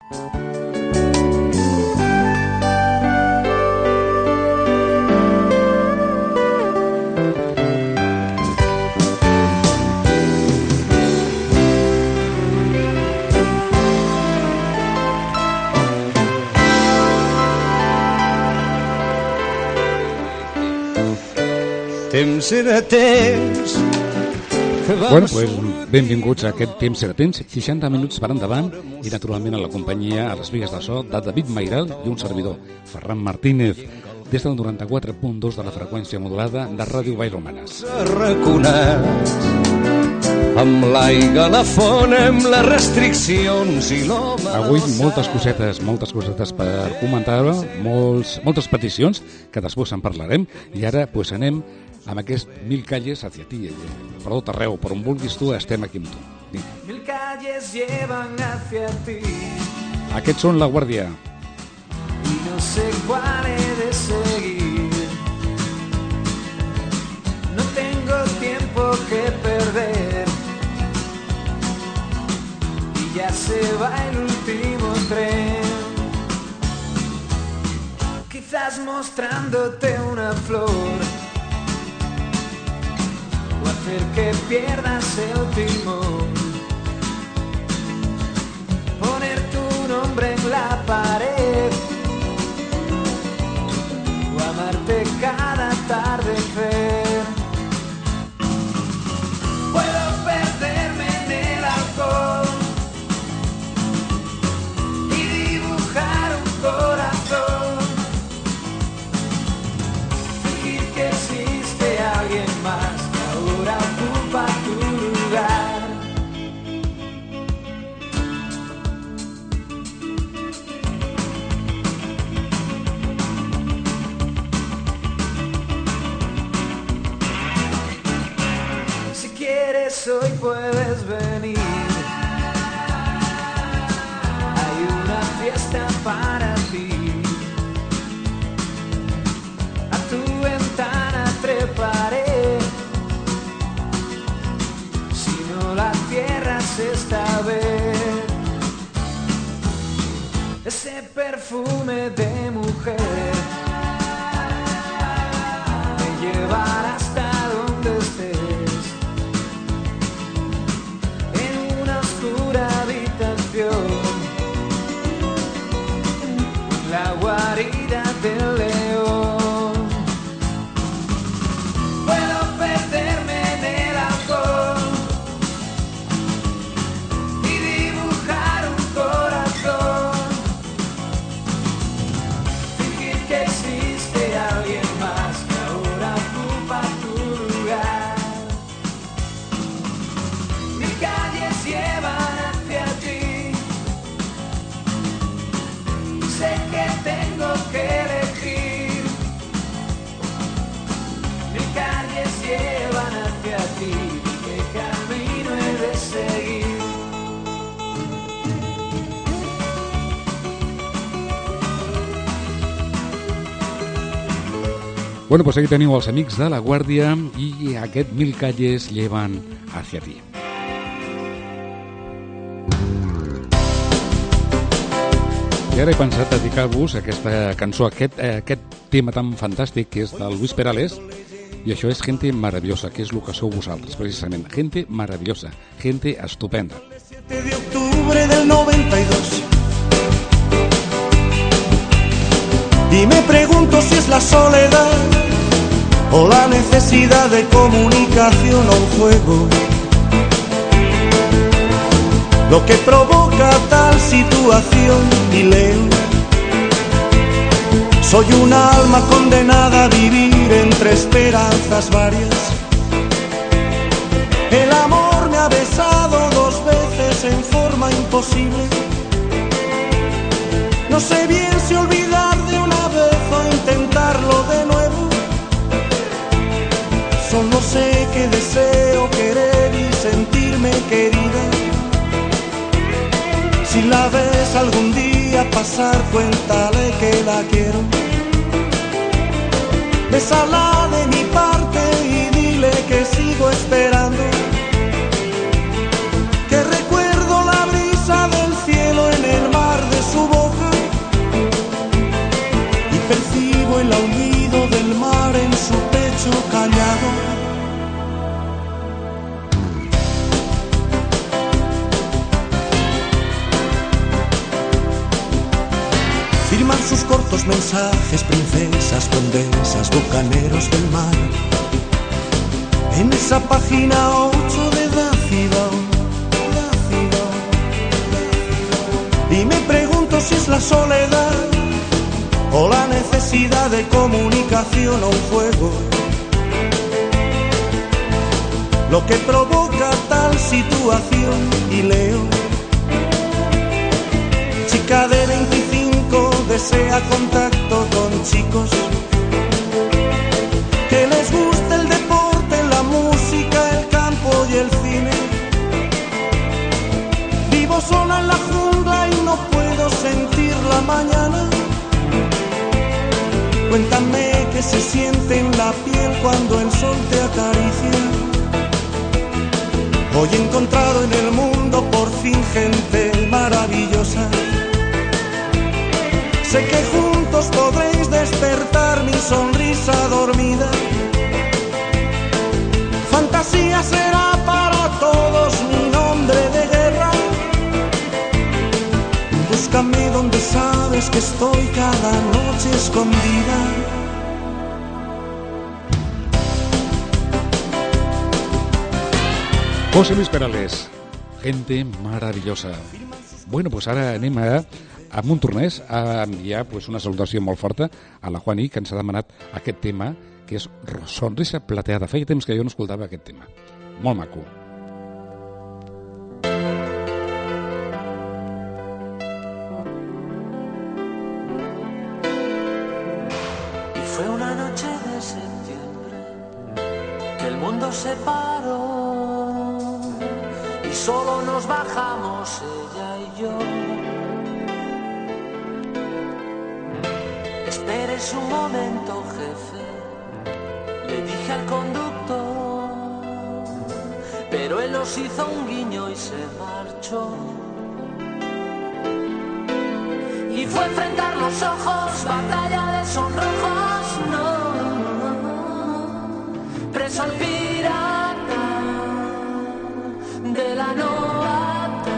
Bueno, pues benvinguts a aquest Temps era temps, 60 minuts per endavant i naturalment a la companyia a les vigues de so de David Mairal i un servidor, Ferran Martínez, des del 94.2 de la freqüència modulada de Ràdio Vallromanes. Amb l'aigua, la font, amb les restriccions i l'home... Avui moltes cosetes per comentar, moltes peticions, que després en parlarem, i ara pues, anem amb aquest Mil calles hacia ti. Per tot arreu, per on vulguis tu, estem aquí amb tu. Vinga. Mil calles llevan hacia ti. Aquests són La Guàrdia. Y no sé cuál he de seguir. No tengo tiempo que perder. Y ya se va el último tren. Quizás mostrándote una flor. O hacer que pierdas el timón. Poner tu nombre en la pared. O amarte cada atardecer. Puedo perderme en el alcohol y dibujar un corazón. Fingir que existe alguien más. Ahora ocupa tu lugar. Si quieres hoy puedes venir. Hay una fiesta para ti. A tu ventana treparé. La tierra se esta vez. Ese perfume de mujer me llevará hasta donde estés. En una oscura habitación, la guarida del león. Puedo perderme en el alcohol. Bueno, pues aquí teniu els amics de La Guàrdia i aquest Mil calles llevan hacia ti. I ara he pensat dedicar-vos aquesta cançó, aquest tema tan fantàstic que és del Luis Perales, i això és Gente Maravillosa, que és el que sou vosaltres, precisament. Gente maravillosa, gente estupenda. El 7 de octubre del 92 y me pregunto si es la soledad o la necesidad de comunicación o un juego lo que provoca tal situación. Y leo: soy una alma condenada a vivir entre esperanzas varias. El amor me ha besado 2 veces en forma imposible. No sé bien si olvidar de una vez o intentarlo de nuevo. Solo sé que deseo querer y sentirme querida. Si la ves algún día pasar, cuéntale que la quiero. Bésala de mi parte y dile que sigo esperando. Que recuerdo la brisa del cielo en el mar de Firman sus cortos mensajes princesas, condesas, bucaneros del mar. En esa página 8 de Dácido. Y me pregunto si es la soledad o la necesidad de comunicación o un juego lo que provoca tal situación. Y leo: chica de 25 desea contacto con chicos que les guste el deporte, la música, el campo y el cine. Vivo sola en la jungla y no puedo sentir la mañana. Cuéntame qué se siente en la piel cuando el sol te acaricia. Hoy he encontrado en el mundo por fin gente maravillosa. Sé que juntos podréis despertar mi sonrisa dormida. Fantasía será para todos mi nombre de guerra. Búscame donde sabes que estoy cada noche escondida. José Luis Perales, gente maravillosa. Bueno, pues ara anem a Montornès a enviar pues, una salutació molt forta a la Juani, que ens ha demanat aquest tema, que és Sonrisa Plateada. Feia temps que jo no escoltava aquest tema. Molt maco. Y fue una noche de septiembre que el mundo se paró y solo nos bajamos ella y yo. Esperes un momento, jefe, le dije al conductor, pero él nos hizo un guiño y se marchó. Y fue enfrentar los ojos, batalla de sonrojos, no, preso al pirata de la novata,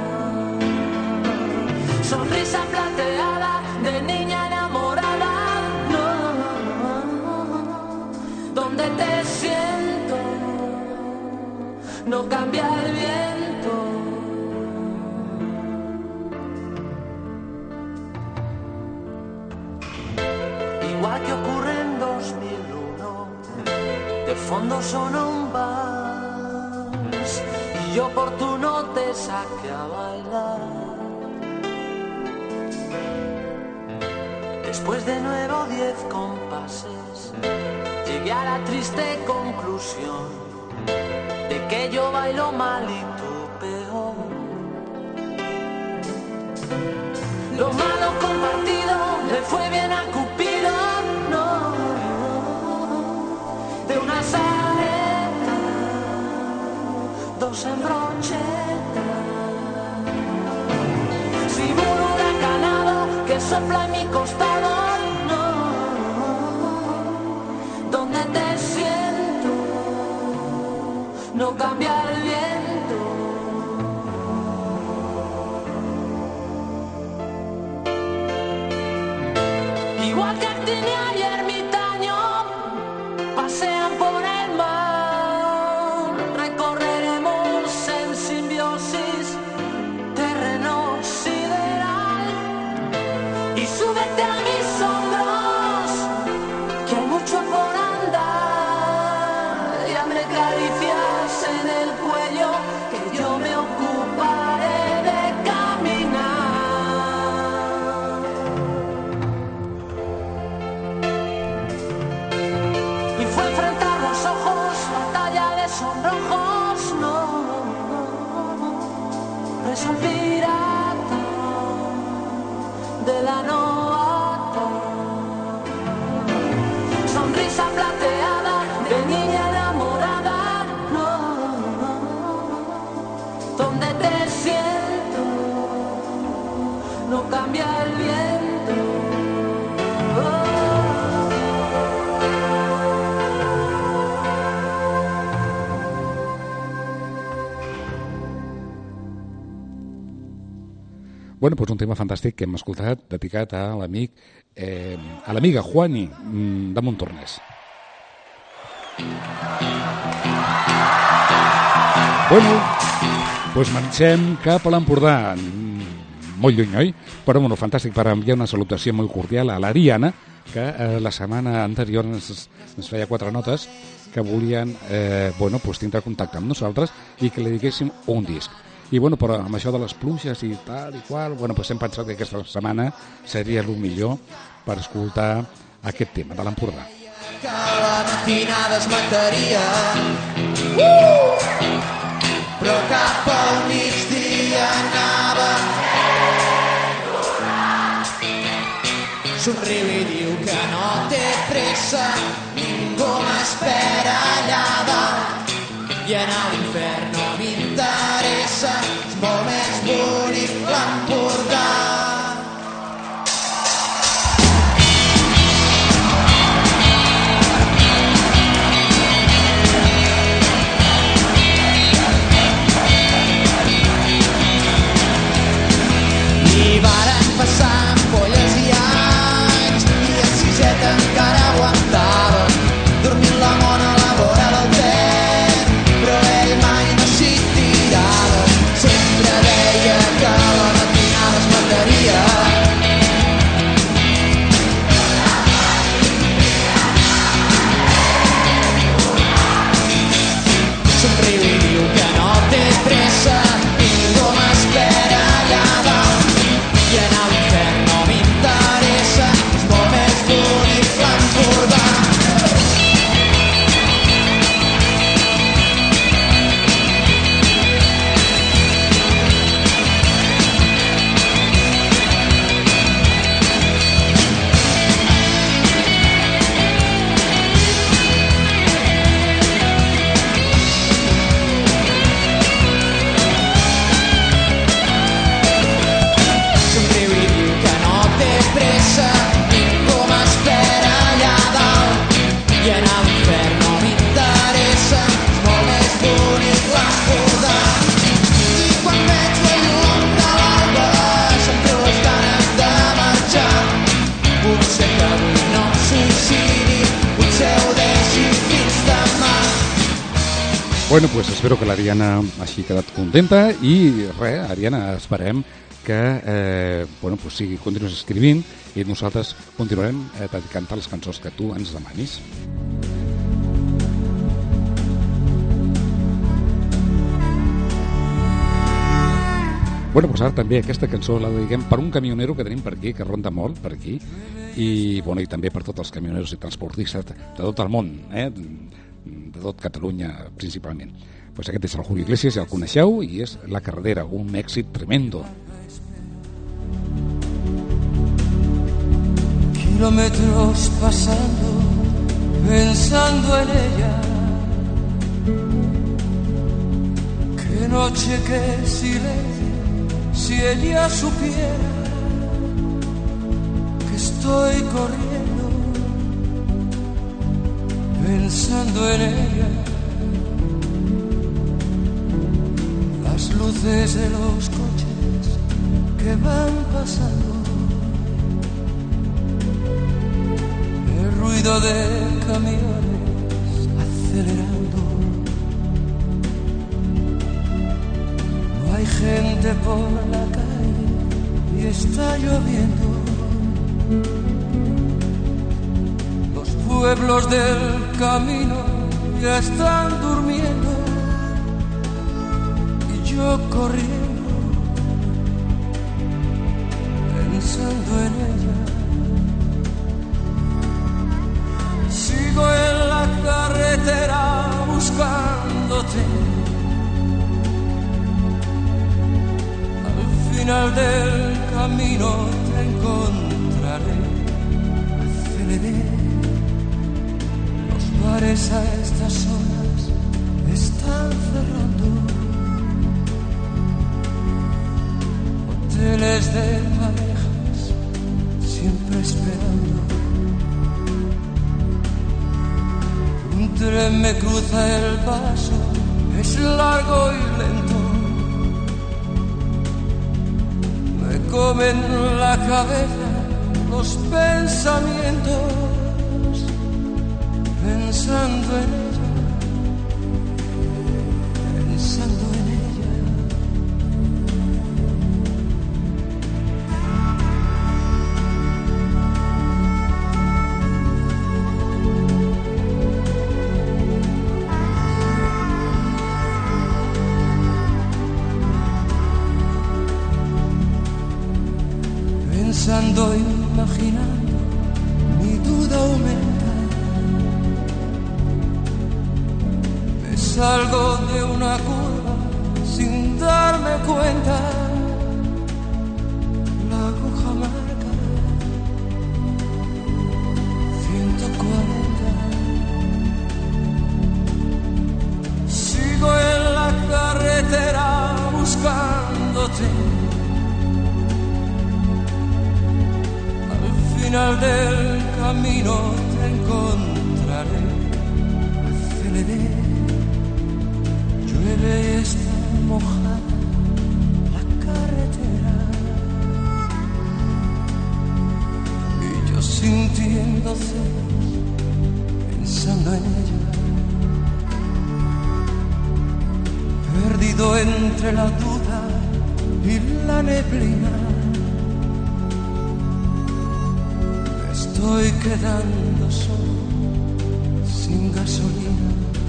sonrisa plateada de niña enamorada, no, donde te siento, no cambia el viento. Igual que ocurre en 2001, de fondo sonó un vals y yo oportuno te saqué a bailar. Después de nuevo 10 compases, llegué a la triste conclusión de que yo bailo mal y tú peor. Lo malo compartido le fue bien a Cupido, no, de una saeta, 2 en brocheta. Si un huracanado que sopla en mi costado, no, donde te siento, no cambia el viento. Igual que Actinia y Ermitaño pasean por el mar, recorreremos en simbiosis terreno sideral y súbete a mis hombros, que hay mucho por andar, y hazme caricias en el cuello, que yo me ocuparé de caminar. Y fue enfrentar los ojos, batalla de sonrojos, no, preso el pirata de la novata, sonrisa plateada de niña enamorada, no, donde te siento, no cambia el viento. Bueno, doncs un tema fantàstic que hem escoltat, dedicat a l'amic, a l'amiga Juani de Montornès. Bueno, doncs marxem cap a l'Empordà, molt lluny, oi? Però bueno, fantàstic per enviar una salutació molt cordial a l'Ariana, que la setmana anterior ens feia 4 notes que volien tindre contacte amb nosaltres i que li diguéssim un disc. I bueno, però amb això de les pluges i tal i qual, bueno, hem pensat que aquesta setmana seria el millor per escoltar aquest tema de l'Empordà. Que la matinada es mataria, però cap al migdia anava. Somriu i diu que no té pressa, ningú m'espera allà dalt, i anar a l'infern no m'interessa, és molt més bonic l'Empordà. I varen passar ampolles i anys, i en siseta encara aguantava, dormint la mona a la vora del Ter, però ell mai no s'hi tirava. Sempre deia que la matinada es mataria. Somriu i diu que no té pressa, ningú m'espera allà dalt, i anar a l'infern no m'interessa, és molt més bonic l'Empordà. Somriu i diu que no té pressa, ningú m'espera allà dalt, i anar a l'infern no m'interessa, és molt més bonic l'Empordà. I quan veig la llum de l'alba se'm treu les ganes de marxar. Potser que avui no em suïcidi, potser ho deixi fins demà. Bueno, pues espero que l'Ariana hagi quedat contenta i res, Ariana, esperem que continuïs escrivint i nosaltres continuarem dedicant les cançons que tu ens demanis. Bueno, doncs ara també aquesta cançó la dediquem per un camionero que tenim per aquí, que ronda molt per aquí, i també per tots els camioneros i transportistes de tot el món, de tot Catalunya principalment. Pues aquest és el Julio Iglesias, ja el coneixeu, i és La Carretera, un èxit tremendo. Kilómetros pasando, pensando en ella. Qué noche, qué silencio, si ella supiera que estoy corriendo, pensando en ella. Las luces de los coches que van pasando, el ruido de camiones acelerando. No hay gente por la calle y está lloviendo. Los pueblos del camino ya están durmiendo y yo corriendo, pensando en ella. Sigo en la carretera buscándote. Al final del camino te encontraré. Aceleré. Los bares a estas horas están cerrando. Hoteles de parejas siempre esperando. Un tren me cruza el paso, es largo y lento. Me comen la cabeza los pensamientos, pensando en ella, pensando en ella. Pensando, imaginando, mi duda aumenta. Me salgo de una curva sin darme cuenta. La aguja marca 140. Sigo en la carretera buscándote. Al final del camino te encontraré. Aceleré, llueve y está mojada la carretera. Y yo sintiendo celos, pensando en ella. Perdido entre la duda y la neblina. Estoy quedando solo, sin gasolina.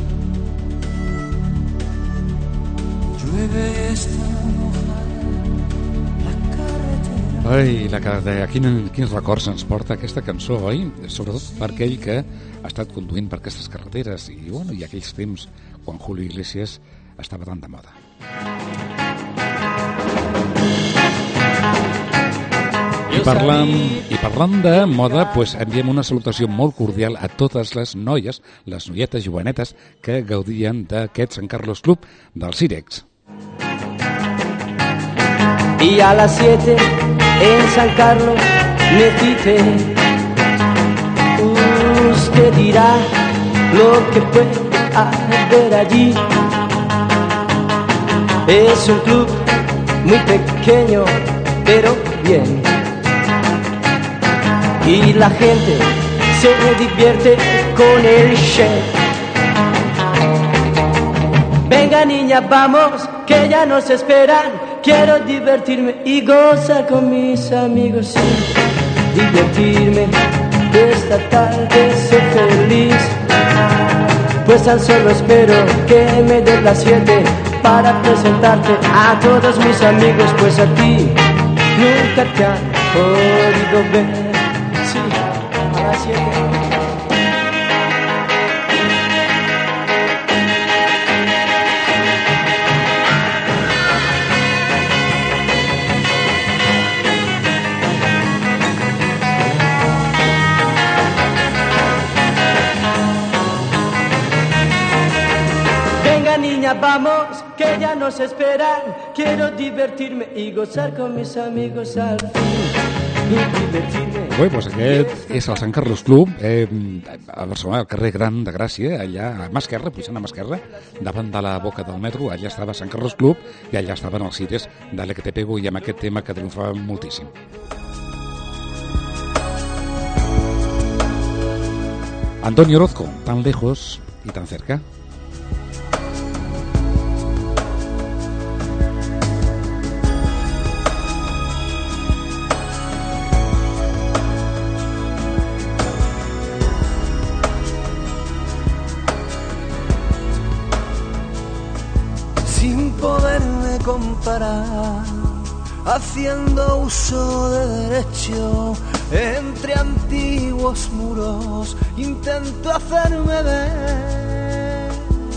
Llueve y està mojada la carretera. Ai, la carretera. Quins records ens porta aquesta cançó, oi? Sobretot per aquell que ha estat conduint per aquestes carreteres i, bueno, i aquells temps quan Julio Iglesias estava tan de moda. I parlant de moda, pues enviem una salutació molt cordial a totes les noies, les noietes jovenetes que gaudien d'aquest Sant Carlos Club del Cirex. Y a las 7 en San Carlos me cité. Usted dirá lo que puede haber allí. Es un club muy pequeño, pero bien. Y la gente se divierte con el chef. Venga niña, vamos, que ya nos esperan. Quiero divertirme y gozar con mis amigos, sí. Divertirme, esta tarde ser feliz. Pues tan solo espero que me des las 7 para presentarte a todos mis amigos. Pues a ti nunca te han podido ver. Sí, a las 7. Venga niña, vamos, que ya nos esperan. Quiero divertirme y gozar con mis amigos al fin. Bé, doncs aquest és el Sant Carlos Club a Barcelona, al carrer Gran de Gràcia, allà a mà esquerra, pujant a mà esquerra, davant de la boca del metro. Allà estava Sant Carlos Club i allà estaven els Cires, Dale que te pego, i amb aquest tema que triomfava moltíssim. Antonio Orozco, tan lejos y tan cerca. Sin poderme comparar, haciendo uso de derecho, entre antiguos muros intento hacerme ver.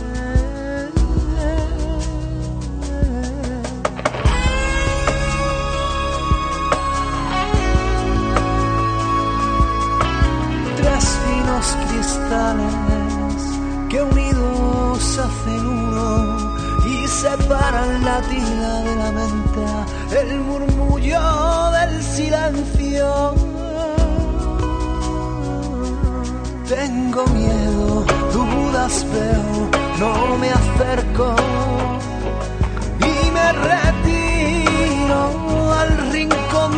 Tres finos cristales que unidos hacen uno y separan la tila de la menta, el murmullo del silencio. Tengo miedo, dudas veo, no me acerco y me retiro al rincón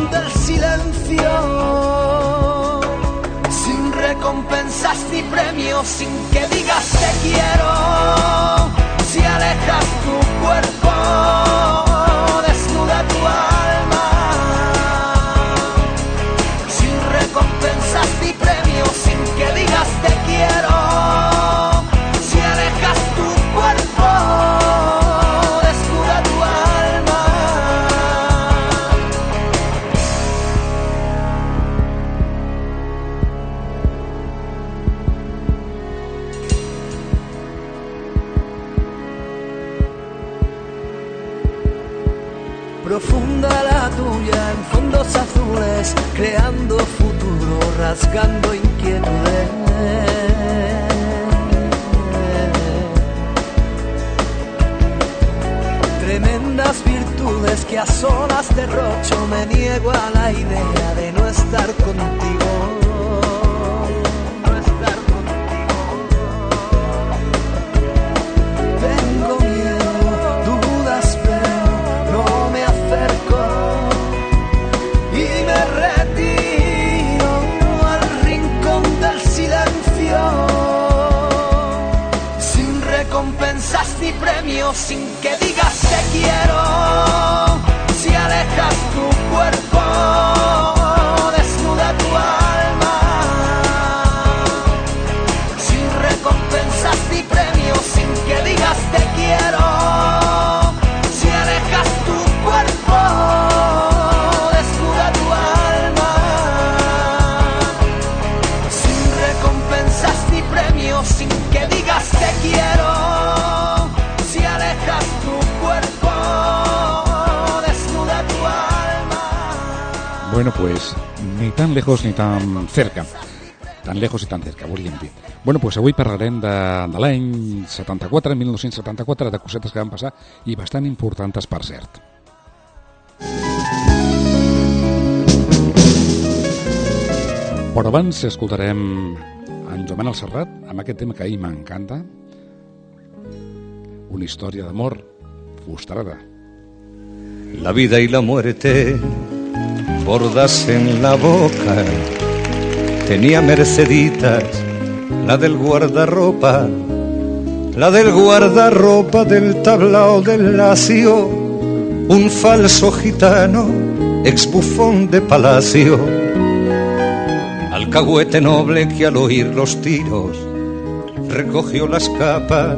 premio sin que digas te quiero. Si alejas tu cuerpo, desnuda tu alma, sin recompensas ni premio sin que digas te quiero. Si alejas tu cuerpo, desnuda tu alma. Profunda la tuya en fondos azules, creando futuro, rasgando inquietudes. Tremendas virtudes que a solas derrocho, me niego a la idea de no estar contigo. No estar contigo. Tengo miedo, dudas, pero no me acerco y me retiro al rincón del silencio, sin recompensas ni premios, sin que digas te quiero. Si alejas tu cuerpo, desnuda tu alma, sin recompensas ni premios, sin que digas te quiero. Si alejas tu cuerpo, desnuda tu alma, sin recompensas ni premios, sin que digas te quiero. Si alejas tu cuerpo, desnuda tu alma. Bueno, pues ni tan lejos ni tan cerca. Tan lejos i tan cerca, volíem dir. Bueno, doncs avui parlarem de l'any 74, 1974, de cosetes que van passar i bastant importants, per cert. Però abans escoltarem en Joan Manuel Serrat amb aquest tema que a mi m'encanta, una història d'amor frustrada. La vida y la muerte bordas en la boca. Tenía Merceditas, la del guardarropa, la del guardarropa del tablao del Lacio, un falso gitano, exbufón de palacio, alcahuete noble que al oír los tiros recogió las capas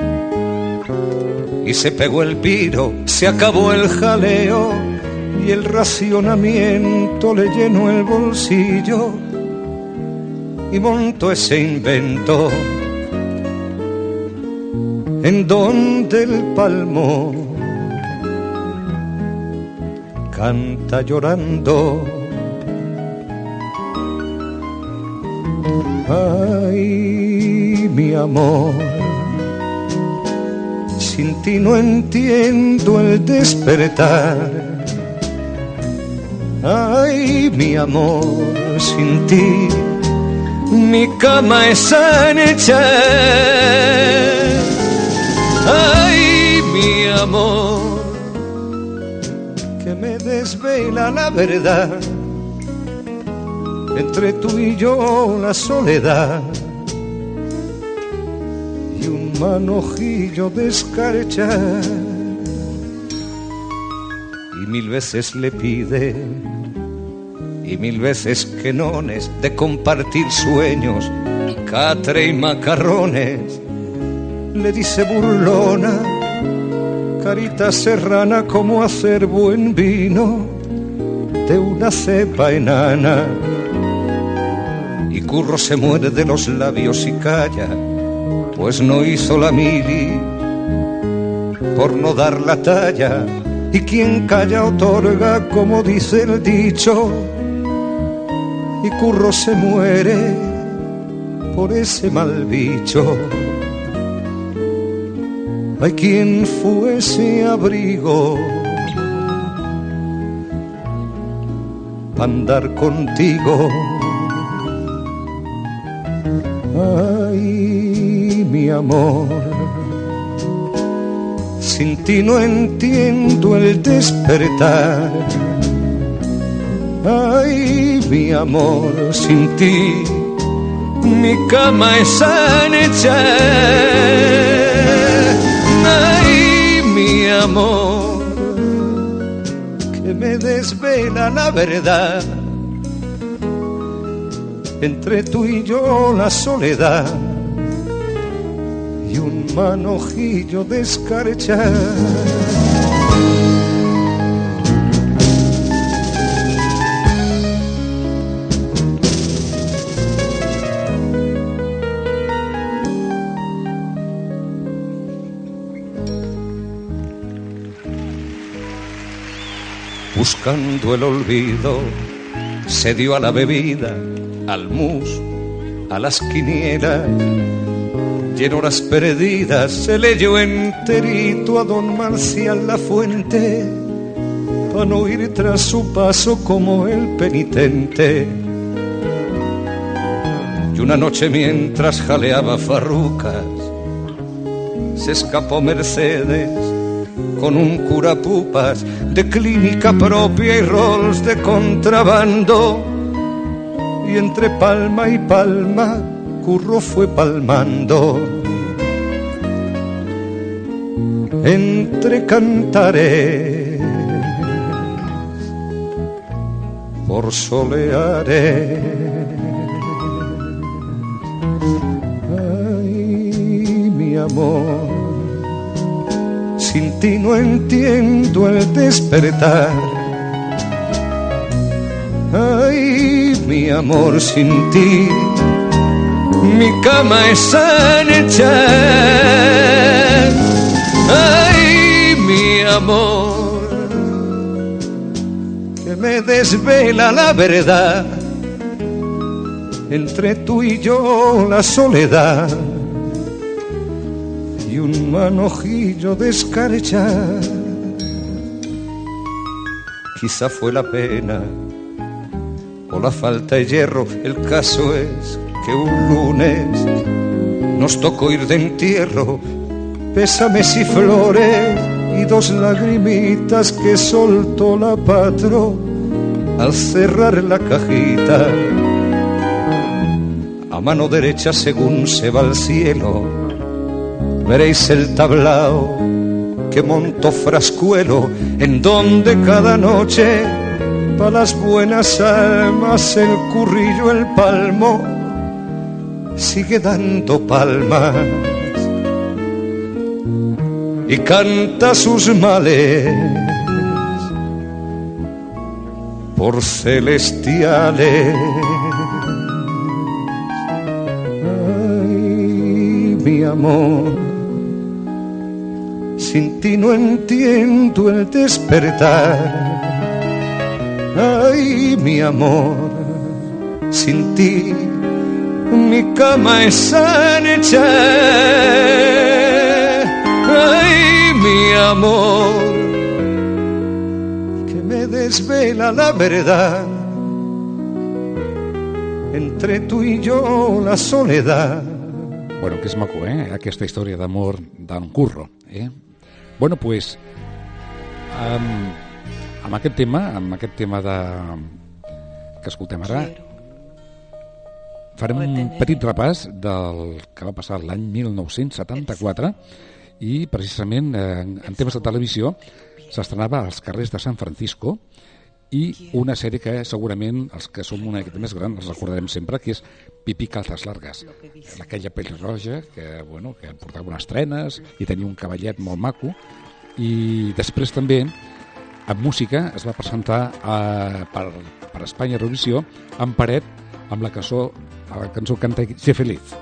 y se pegó el piro, se acabó el jaleo y el racionamiento le llenó el bolsillo y montó ese invento en donde el palmo canta llorando. Ay, mi amor, sin ti no entiendo el despertar. Ay, mi amor, sin ti mi cama es ancha. Ay, mi amor, que me desvela la verdad. Entre tú y yo la soledad y un manojillo de escarcha. Y mil veces le pide y mil veces quenones de compartir sueños, catre y macarrones. Le dice burlona, carita serrana, cómo hacer buen vino de una cepa enana. Y Curro se muere de los labios y calla, pues no hizo la mili por no dar la talla. Y quien calla otorga, como dice el dicho. Y Curro se muere por ese mal bicho. Hay quien fue ese abrigo para andar contigo. Ay, mi amor, sin ti no entiendo el despertar. Ay, mi amor, sin ti mi cama es ancha. Ay, mi amor, que me desvela la verdad. Entre tú y yo la soledad y un manojillo de escarcha. Buscando el olvido, se dio a la bebida, al mus, a las quinielas, y en horas perdidas se leyó enterito a don Marcial Lafuente, pa' no ir tras su paso como el penitente. Y una noche mientras jaleaba farrucas, se escapó Mercedes con un curapupas de clínica propia y rolls de contrabando. Y entre palma y palma, Curro fue palmando. Entre cantares, por soleares. Ay, mi amor, sin ti no entiendo el despertar. Ay, mi amor, sin ti mi cama es ancha. Ay, mi amor, que me desvela la verdad. Entre tú y yo la soledad y un manojillo de escarcha. Quizá fue la pena o la falta de hierro. El caso es que un lunes nos tocó ir de entierro, pésames y flores y 2 lagrimitas que soltó la patro al cerrar la cajita. A mano derecha según se va al cielo, veréis el tablao que montó Frascuelo, en donde cada noche pa' las buenas almas el currillo, el palmo, sigue dando palmas y canta sus males por celestiales. Ay, mi amor, sin ti no entiendo el despertar. Ay, mi amor, sin ti mi cama es ancha. Ay, mi amor, que me desvela la verdad. Entre tú i jo la soledat. Bueno, que és maco, aquesta història d'amor d'en Curro, Bueno, pues amb aquest tema que escoltem ara, farem un petit repàs del que va passar l'any 1974 i precisament en temes de televisió s'estrenava als carrers de San Francisco i una sèrie que segurament els que som una mica més grans els recordarem sempre, que és Pipí Calzas Largas, aquella pel·roja que portava unes trenes i tenia un cavallet molt maco. I després també en música es va presentar per Espanya Eurovisió en paret amb la cançó Canta Sé Feliz.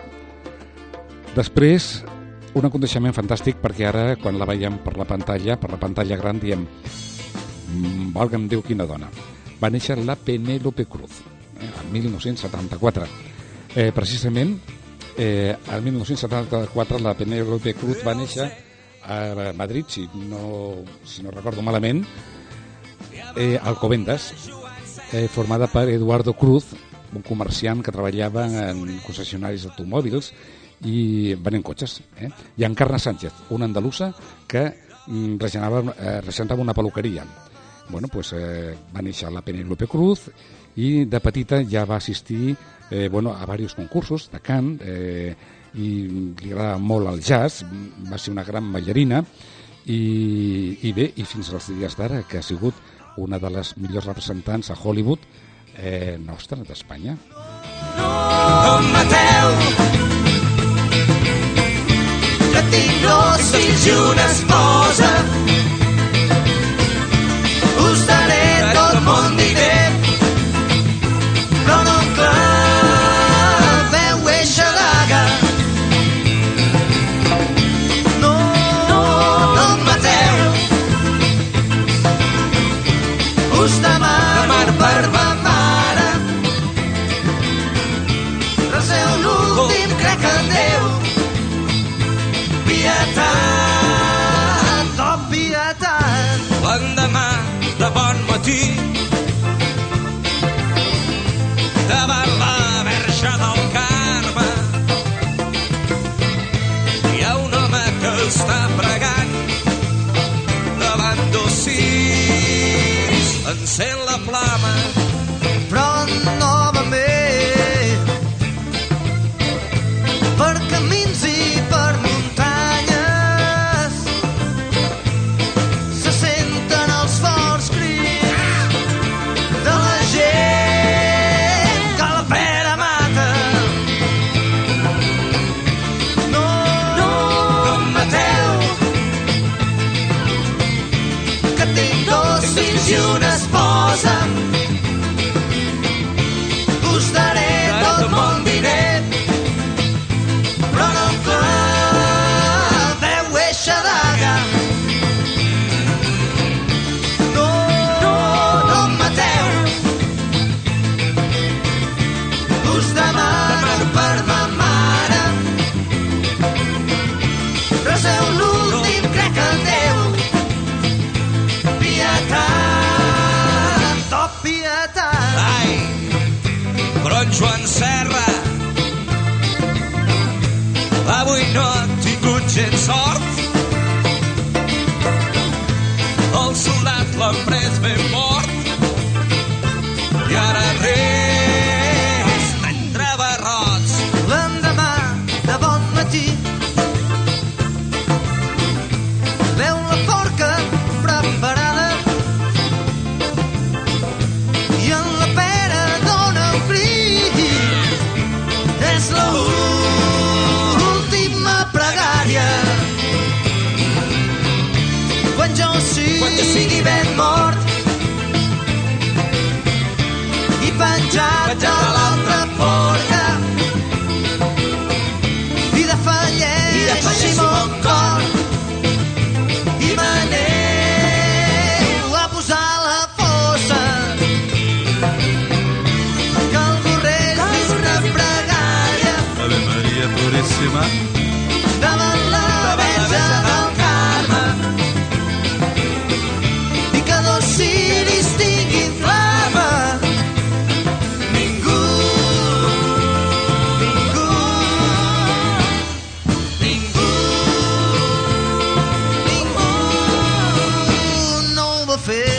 Després un aconteixement fantàstic, perquè ara quan la veiem per la pantalla gran diem valga'm Déu, quina dona. Va néixer la Penélope Cruz el 1974. Precisament el 1974 la Penélope Cruz va néixer a Madrid, si no recordo malament, Alcobendas, formada per Eduardo Cruz, un comerciant que treballava en concessionaris d'automòbils i venent cotxes, i Encarna Sánchez, una andalusa que regentava una peluqueria. va néixer a la Penélope Cruz i de petita ja va assistir a diversos concursos de cant i li agrada molt el jazz, va ser una gran ballarina i fins als dies d'ara que ha sigut una de les millors representants a Hollywood nostra, d'Espanya. No, Mateu, que tinc 2 fills i una esposa, us daré tot mon diner, però no claveu eixa daga. No, Mateu, us demano per ma mare, reseu l'últim, crec en Déu, pietat, oh pietat. L'endemà de bon matí, davant la Verge del Carme, hi ha un home que està pregant davant dos cims, encén la flama, però novament per camins i per muntanyes se senten els forts crits de la gent que la pera mata. No, Mateu, que tinc 2 fills i una esposa, us daré tot mon diner, però no claveu eixa daga. No, Mateu, us demano per ma mare, reseu l'últim, crec en Déu, pietat, oh pietat. Ai, però en Joan Serra avui no ha tingut gens sort. El soldat l'ha pres ben fort i ara res d'entre barrots. L'endemà de bon matí veu la forca preparada i en la pera dona un crit. És l'última pregària. Quan jo sigui ben mort i penjat a l'altra forca i defalleixi mon cor i m'aneu a posar a la fossa, que algú rezi una pregària Ave Maria Purissima davant la Verge del Carme i que 2 ciris tinguin flama. Ningú no ho va fer.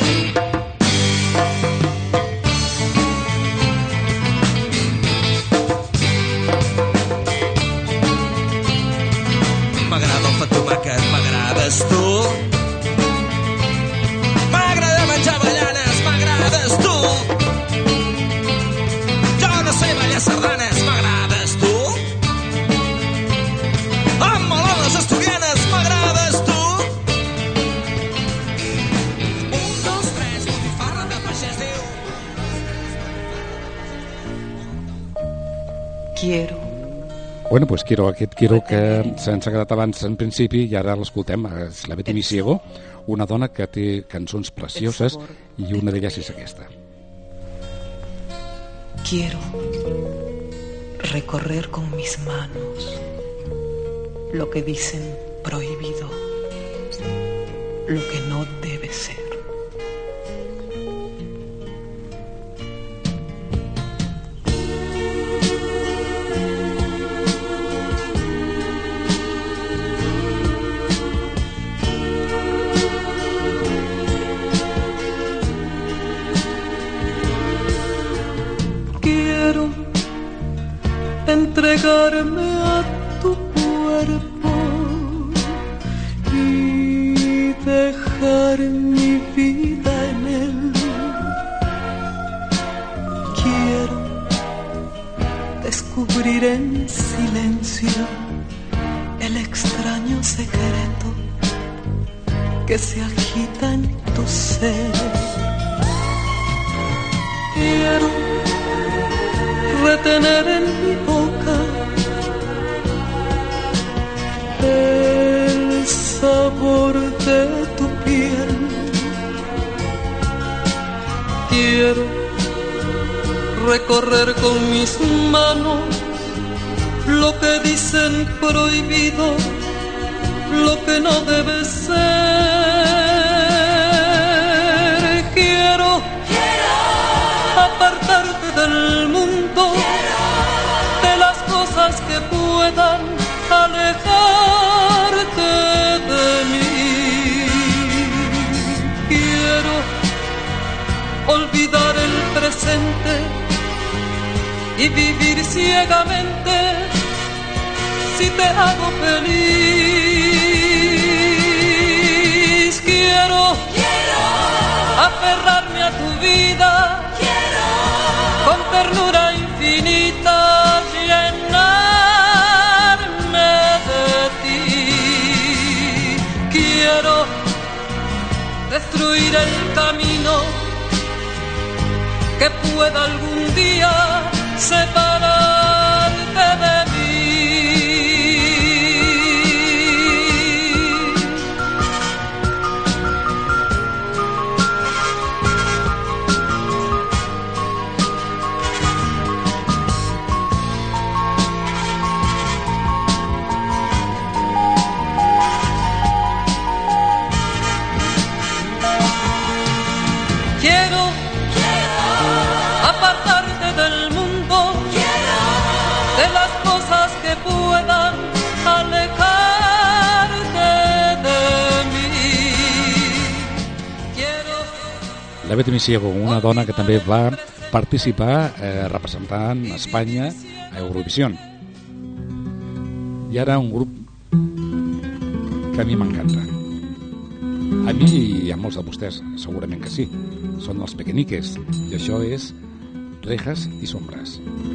M'agrada el pa tomàquet, m'agrades tu. M'agrada menjar avellanes, m'agrades tu. Jo no sé ballar sardanes, m'agrades tu. Em molen les asturianes, m'agrades tu. 1, 2, 3, botifarra de pagès diu. Quiero. Aquest Quiero que se'ns ha quedat abans en principi i ara l'escoltem, és la Betty Misiego, una dona que té cançons precioses i una d'elles és aquesta. Quiero recorrer con mis manos lo que dicen prohibido, lo que no debe ser. Quiero entregarme a tu cuerpo y dejar mi vida en él. Quiero descubrir en silencio el extraño secreto que se agita en tu ser. Quiero retener en mi boca el sabor de tu piel. Quiero recorrer con mis manos lo que dicen prohibido, lo que no debe ser. Quiero apartarte del mundo, de las cosas que puedan alejarte de mí. Quiero olvidar el presente y vivir ciegamente si te hago feliz. Quiero aferrarme a tu vida, con ternura infinita llenarme de ti. Quiero destruir el camino que pueda algún día separarte de mí. Apartarte del mundo, de las cosas que puedan alejarte de mí. La Betty Misiego, una dona que també va participar representant Espanya a Eurovisió. I ara un grup que a mi m'encanta. A mi i a molts de vostès, segurament que sí. Són els Pequeñiques, i això és Rejas y Sombras.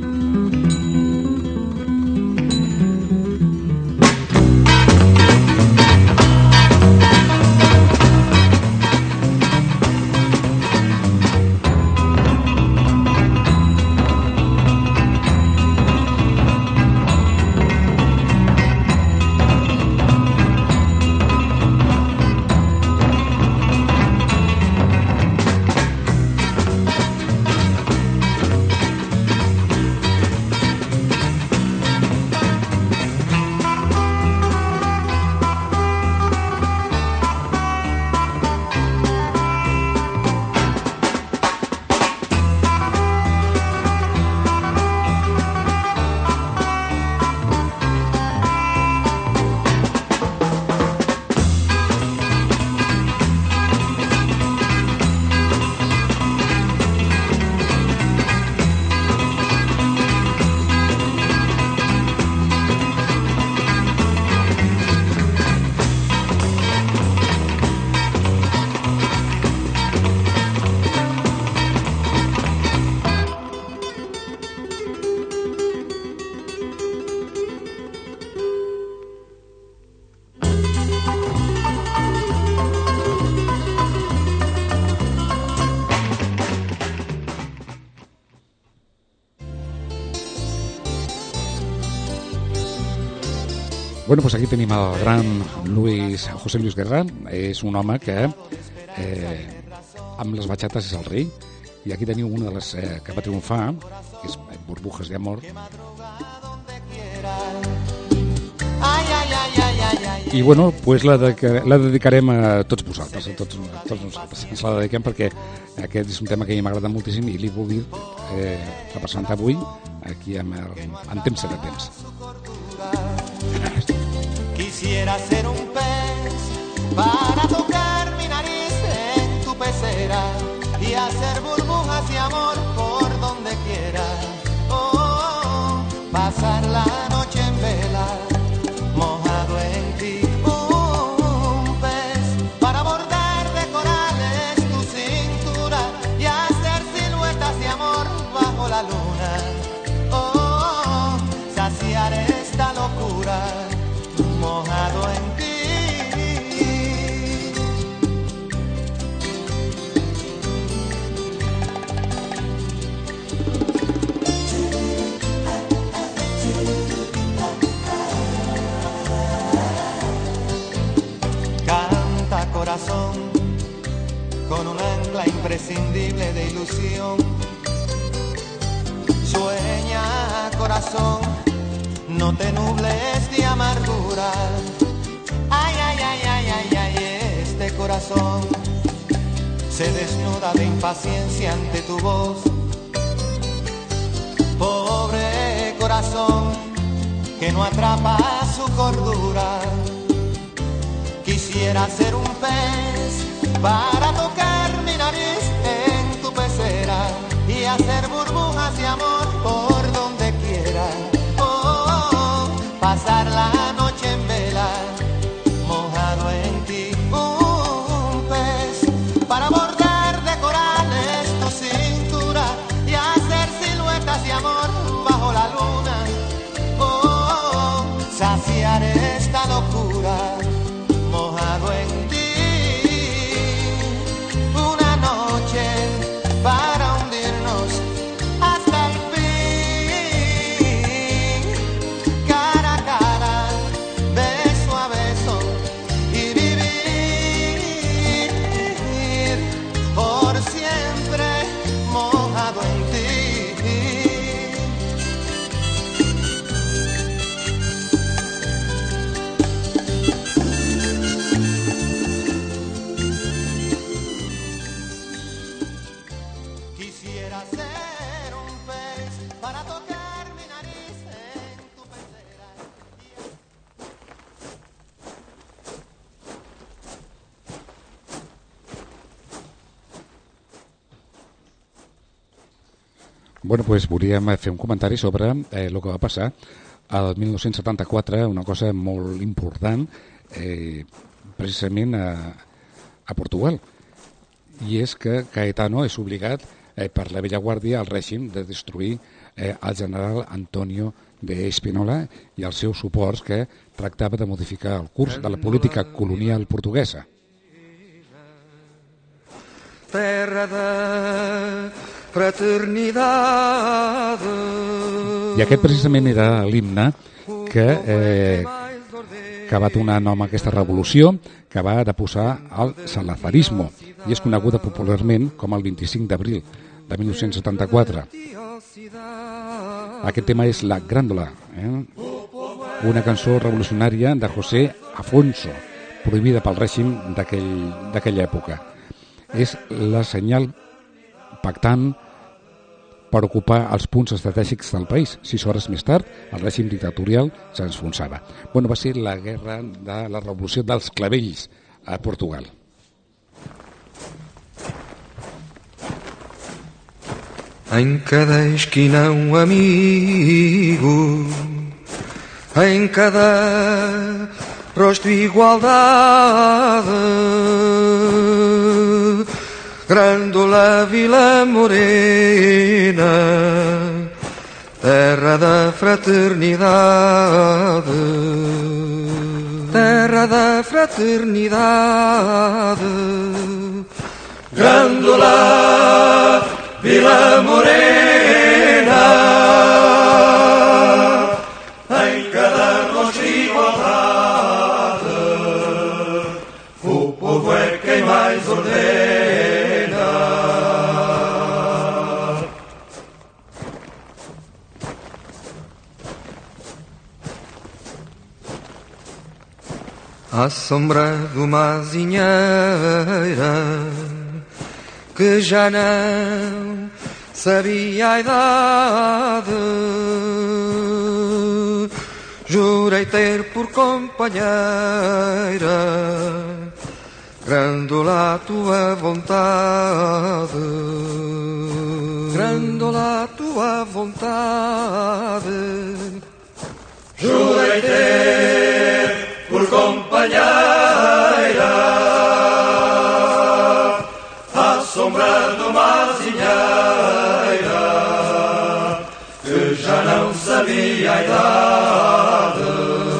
Bueno, pues aquí tenim el gran José Luis Guerra. És un home que amb les bachates és el rei. I aquí teniu una de les que va triomfar, que és Burbujas de Amor. I bueno, pues la dedicarem a tots vosaltres, a tots nosaltres. Ens la dediquem perquè aquest és un tema que a mi m'agrada moltíssim i l'he volgut representar avui aquí en Temps serà temps. Quisiera ser un pez para tocar mi nariz en tu pecera y hacer burbujas de amor por donde quiera. la luna. Oh, saciar esta locura mojado en ti. Canta corazón con un ancla imprescindible de ilusión. Sueña corazón, no te nubles de amargura. Ay, ay, ay, ay, ay, ay, este corazón se desnuda de impaciencia ante tu voz. Pobre corazón que no atrapa su cordura. Quisiera ser un pez para tocar mi nariz en tu pecera y hacer burbujas de amor por donde quiera. Oh, pasar la noche en vela, mojado en ti. Un pez para bordar de corales tu cintura y hacer siluetas de amor bajo la luna. Oh, saciar esta locura mojado en ti. Una noche para hundirnos hasta el fin, cara a cara, beso a beso y vivir por siempre mojado en ti. Quisiera ser un pez para tocar mi nariz en tu pecera. Bueno, pues volíem fer un comentari sobre el que va passar al 1974, una cosa molt important, precisament a Portugal. I és que Caetano és obligat per la vella guàrdia al règim de destruir el general Antonio de Espinola i els seus suports, que tractava de modificar el curs de la política colonial portuguesa. Terra de fraternitat. I aquest precisament era l'himne que va donar nom a aquesta revolució, que va deposar el salazarismo, i és coneguda popularment com el 25 d'abril de 1974. Aquest tema és La Grándola, una cançó revolucionària de José Afonso, prohibida pel règim d'aquella època. És la senyal pactant per ocupar els punts estratègics del país. 6 hores més tard, el règim dictatorial s'enfonsava. Bueno, va ser la guerra de la revolució dels clavells a Portugal. Em cada esquina amigo, em cada rosto igualdade. Grândola Vila Morena, terra da fraternidade, terra da fraternidade. Grândola Vila Morena, em cada rosto igualdade, o povo é quem mais ordena. À sombra de uma azinheira que já não sabia a idade, jurei ter por companheira Grândola a tua vontade, Grândola a tua vontade. Jurei ter por companheira à sombra de uma azinheira havia idade.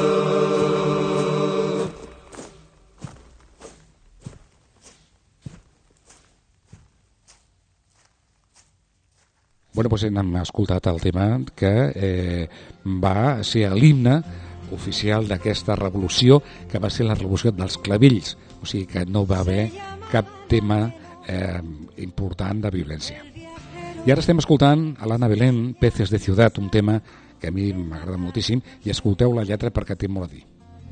Bueno, doncs hem escoltat el tema que va ser l'himne oficial d'aquesta revolució, que va ser la revolució dels clavills, o sigui que no va haver cap tema important de violència. I ara estem escoltant a l'Anna Belén, Peces de Ciutat, un tema que a mi m'agrada moltíssim, i escolteu la lletra perquè té molt a dir.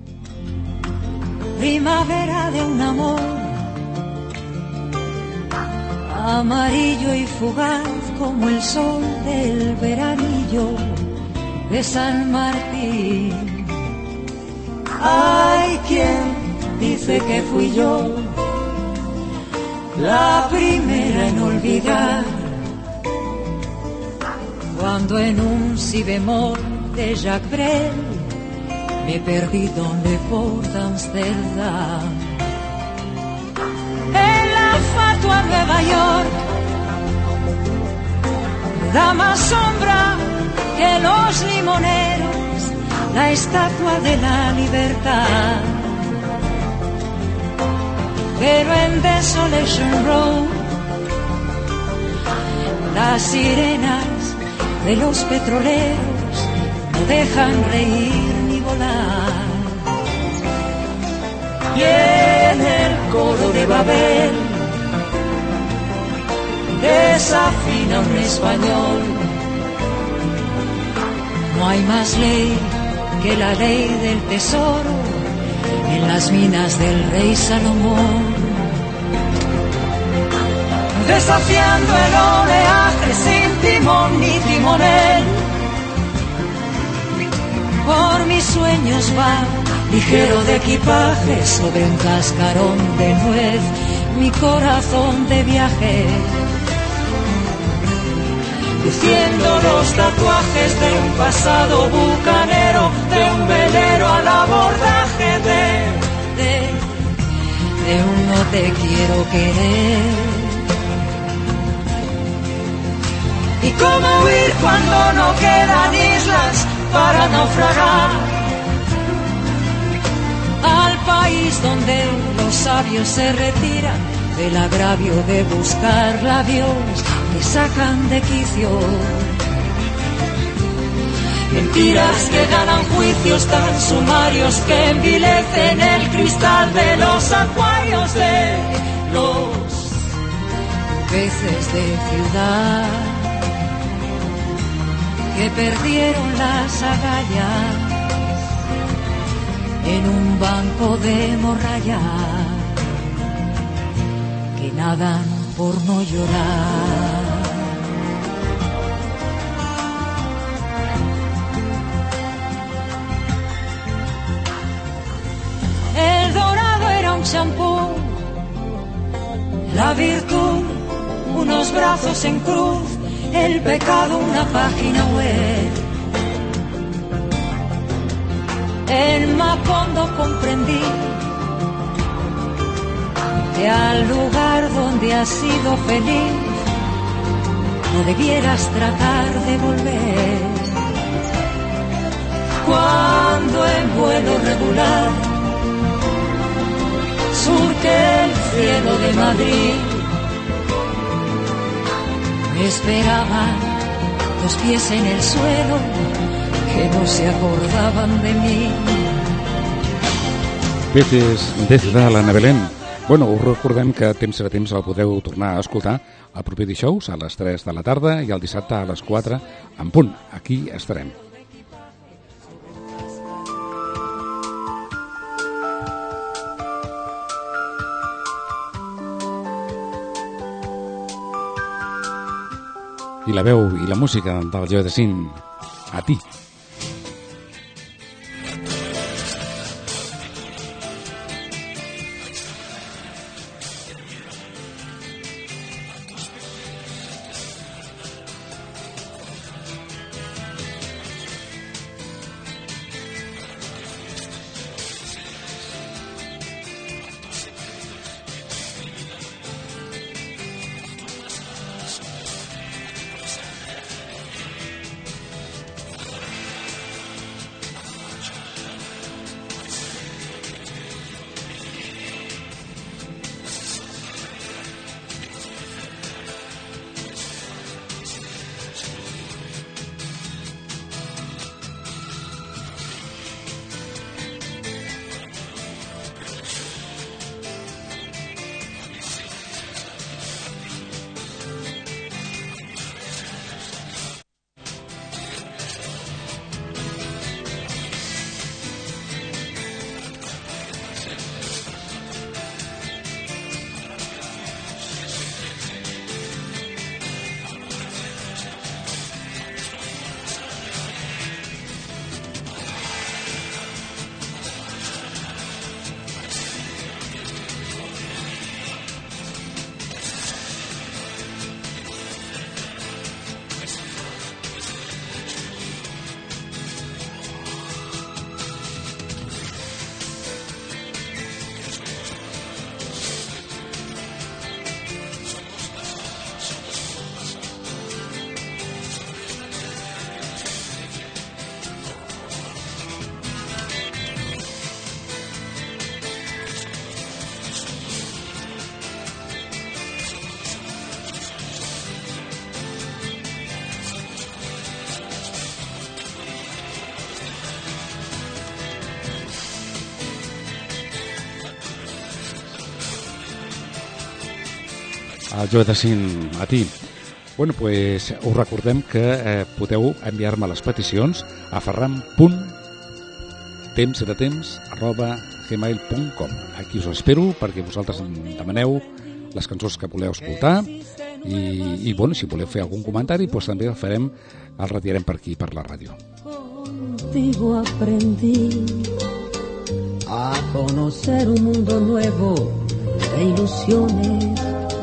Primavera de un amor amarillo y fugaz como el sol del veranillo de San Martín. Hay quien dice que fui yo la primera en olvidar, cuando en un si bemol de Jacques Brel me perdí donde por Amsterdam. En la fatua Nueva York da más sombra que los limoneros la estatua de la libertad. Pero en Desolation Row las sirenas de los petroleros no dejan reír ni volar. Y en el coro de Babel desafina un español. No hay más ley que la ley del tesoro en las minas del rey Salomón. Desafiando el oleaje sin timón ni timonel, por mis sueños va ligero de equipaje sobre un cascarón de nuez, mi corazón de viaje, luciendo los tatuajes de un pasado bucanero, de un velero al abordaje de un no te quiero querer. Y cómo huir cuando no quedan islas para naufragar, al país donde los sabios se retiran del agravio de buscar labios que sacan de quicio. Mentiras que ganan juicios tan sumarios que envilecen el cristal de los acuarios de los peces de ciudad que perdieron las agallas en un banco de morralla, que nadan por no llorar. El dorado era un champú, la virtud unos brazos en cruz, el pecado una página web. En Macondo comprendí que al lugar donde has sido feliz no debieras tratar de volver. Cuando en vuelo regular surque el cielo de Madrid, me esperaban los pies en el suelo que no se acordaban de mí. Peces de Ciutat, l'Anna Belén. Bueno, us recordem que temps serà temps el podeu tornar a escoltar al proper dijous a les 3 de la tarda i el dissabte a les 4 en punt. Aquí estarem. I la veu i la música del Joe Dassin, a ti. el Joe Dassin a ti. Bueno, pues us recordem que podeu enviar-me les peticions a ferran.tempseratemps@gmail.com. Aquí us espero perquè vosaltres em demaneu les cançons que voleu escoltar i bueno, si voleu fer algun comentari doncs també el farem, el retirarem per aquí, per la ràdio. Contigo aprendí a conocer un mundo nuevo de ilusiones.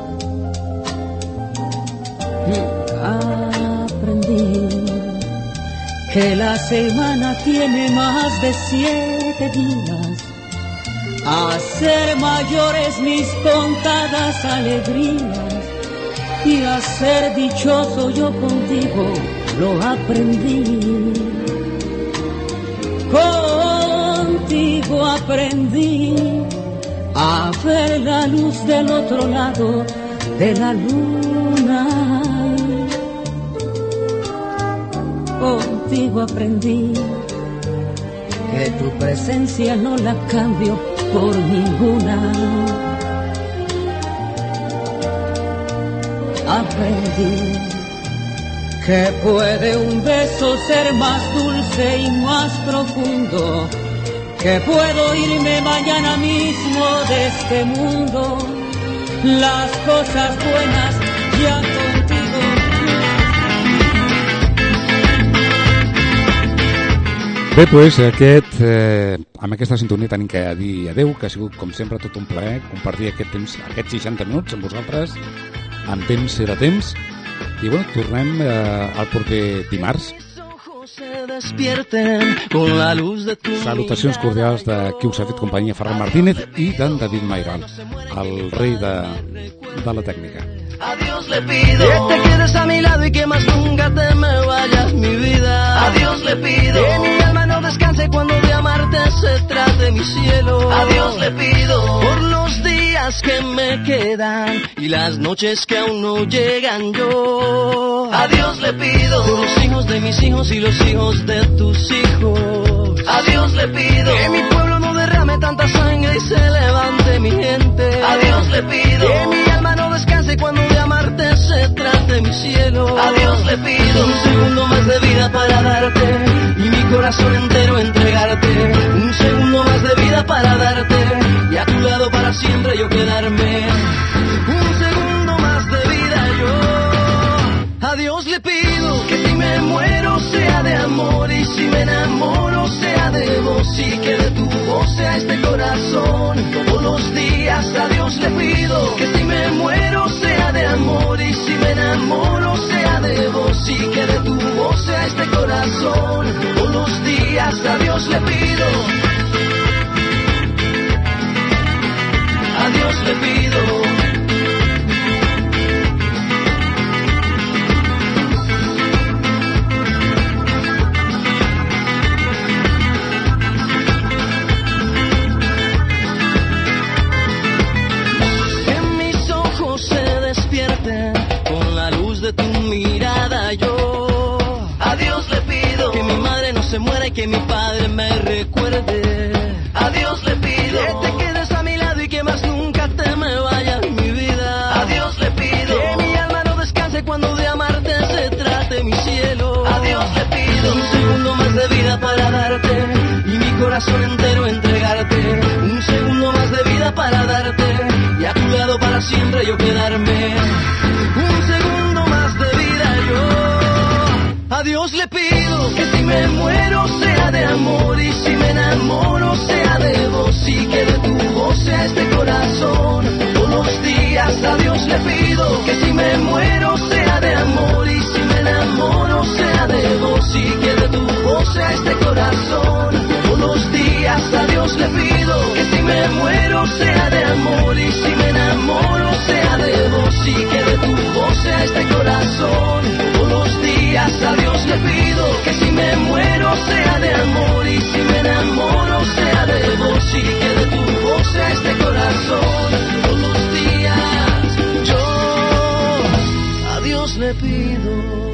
Aprendí que la semana tiene más de 7 días, a ser mayores mis contadas alegrías y a ser dichoso yo contigo lo aprendí. Contigo aprendí a ver la luz del otro lado de la luna. Contigo aprendí que tu presencia no la cambio por ninguna. Aprendí que puede un beso ser más dulce y más profundo, que puedo irme mañana mismo de este mundo. Las cosas buenas ya contigo. Bé, doncs amb aquesta sintonia tenim que dir adeu, que ha sigut com sempre tot un plaer compartir aquest temps, aquests 60 minuts amb vosaltres, amb Temps era temps, i bueno, tornem al proper dimarts. Salutacions cordials de qui us ha fet companyia, Ferran Martínez, i d'en David Mairal, el rei de la tècnica. A Dios le pido que te quedes a mi lado y que más nunca te me vayas, mi vida. A Dios le pido que mi alma no descanse cuando de amarte se trate mi cielo. A Dios le pido por los días que me quedan y las noches que aún no llegan yo. A Dios le pido por los hijos de mis hijos y los hijos de tus hijos. A Dios le pido que mi pueblo no derrame tanta sangre y se levante mi gente. A Dios le pido que mi alma no descanse cuando de amarte se trate mi cielo. A Dios le pido un segundo más de vida para darte y mi corazón entero entregarte. Un segundo más de vida para darte y a tu lado para siempre yo quedarme. Un segundo más de vida yo. A Dios le pido que si me muero sea de amor y si me enamoro sea de vos y que de tu voz sea este corazón. Todos los días a Dios le pido que si me muero sea de amor y si me enamoro sea de vos y que de tu voz sea este corazón. Todos los días a Dios le pido. A Dios le pido. Se muera y que mi padre me recuerde. A Dios le pido que te quedes a mi lado y que más nunca te me vayas, mi vida. A Dios le pido que mi alma no descanse cuando de amarte se trate mi cielo. A Dios le pido un segundo más de vida para darte y mi corazón entero entregarte. Un segundo más de vida para darte y a tu lado para siempre yo quedarme. Un segundo más de vida yo. A Dios le pido que si me muero sea de amor y si me enamoro sea de vos y que de tu voz sea este corazón. Todos los días a Dios le pido que si me muero sea de amor y si me enamoro sea de vos y que de tu voz sea este corazón. Todos los días a Dios le pido que si me muero sea de amor y si me enamoro sea de vos y que de tu voz sea este corazón. Todos los días a Dios le pido que si me muero sea de amor y si me enamoro sea de vos y que de tu voz sea este corazón. Todos los días yo a Dios le pido.